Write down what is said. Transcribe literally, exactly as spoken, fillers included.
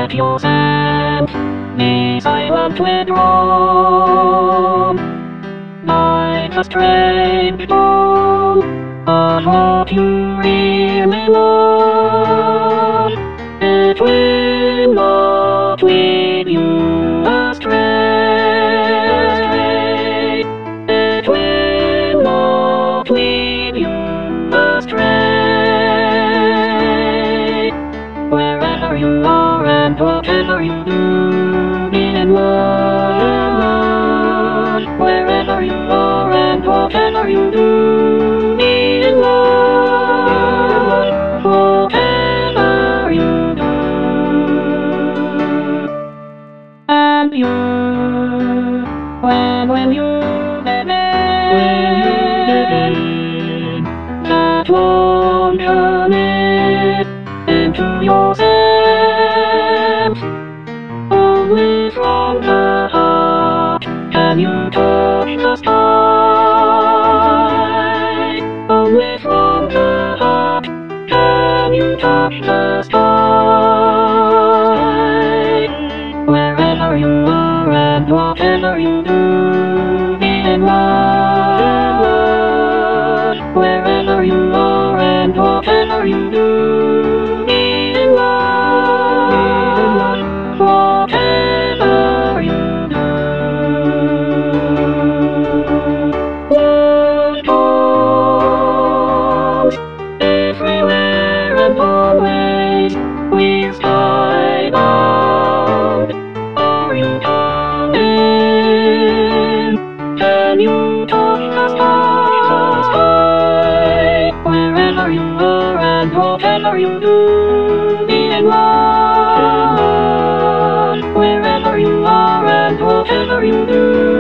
at your sand, be silent with wrong. Like a strange dawn, but what you really love, it will not lead you astray. It will not lead you astray. Wherever you are and whatever you do, be in love. Wherever you are and whatever you do, be in love. Whatever you do. And you, when, when you begin that long journey into yourself, only from the heart can you touch the sky. Only from the heart can you touch the sky. Wherever you are and whatever you do, be in love. Wherever you are and whatever you do, be in love. Whatever you do. One goes everywhere and always, we're skybound. Are you coming? Can you touch the sky? Wherever you are and whatever you do, be in love. Wherever you are and whatever you do.